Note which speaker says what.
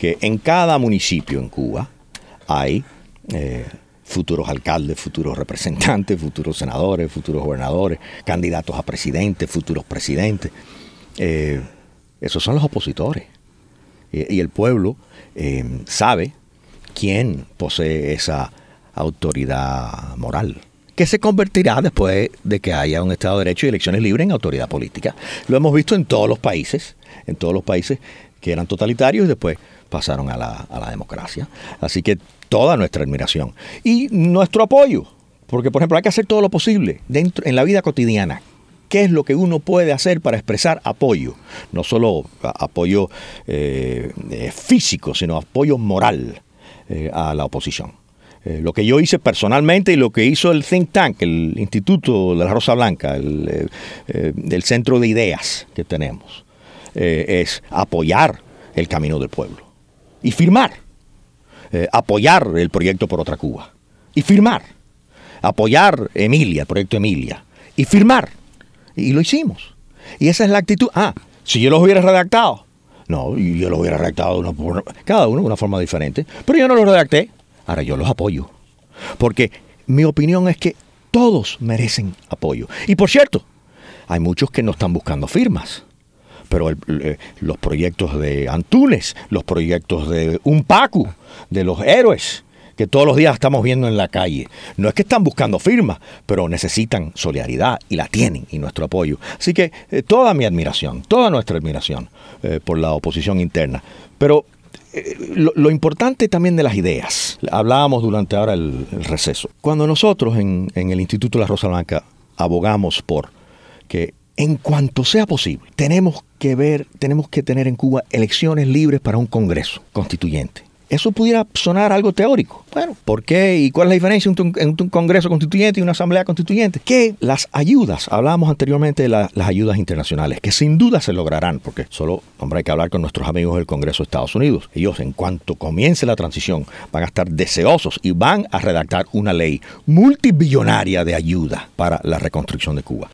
Speaker 1: que en cada municipio en Cuba hay futuros alcaldes, futuros representantes, futuros senadores, futuros gobernadores, candidatos a presidente, futuros presidentes. Esos son los opositores. Y el pueblo sabe quién posee esa autoridad moral, que se convertirá después de que haya un Estado de Derecho y elecciones libres en autoridad política. Lo hemos visto en todos los países que eran totalitarios y después pasaron a la democracia. Así que toda nuestra admiración y nuestro apoyo, porque por ejemplo hay que hacer todo lo posible en la vida cotidiana. ¿Qué es lo que uno puede hacer para expresar apoyo? No solo apoyo físico, sino apoyo moral a la oposición. Lo que yo hice personalmente y lo que hizo el think tank, el Instituto de la Rosa Blanca, el centro de ideas que tenemos, es apoyar el camino del pueblo y firmar. Apoyar el proyecto Por Otra Cuba y firmar. Apoyar el proyecto Emilia y firmar. Y lo hicimos. Y esa es la actitud. Si yo los hubiera redactado. No, yo los hubiera redactado cada uno de una forma diferente. Pero yo no los redacté. Ahora yo los apoyo. Porque mi opinión es que todos merecen apoyo. Y por cierto, hay muchos que no están buscando firmas. Pero los proyectos de Antunes, los proyectos de Unpacu, de los héroes, que todos los días estamos viendo en la calle, no es que están buscando firmas, pero necesitan solidaridad y la tienen y nuestro apoyo. Así que toda mi admiración, toda nuestra admiración por la oposición interna. Pero lo importante también de las ideas. Hablábamos durante ahora el receso. Cuando nosotros en el Instituto de la Rosa Blanca abogamos por que en cuanto sea posible, tenemos que tener en Cuba elecciones libres para un Congreso constituyente. Eso pudiera sonar algo teórico. Bueno, ¿por qué? ¿Y cuál es la diferencia entre un Congreso constituyente y una Asamblea constituyente? Que las ayudas, hablábamos anteriormente de las ayudas internacionales, que sin duda se lograrán, porque solo, hay que hablar con nuestros amigos del Congreso de Estados Unidos. Ellos, en cuanto comience la transición, van a estar deseosos y van a redactar una ley multibillonaria de ayuda para la reconstrucción de Cuba.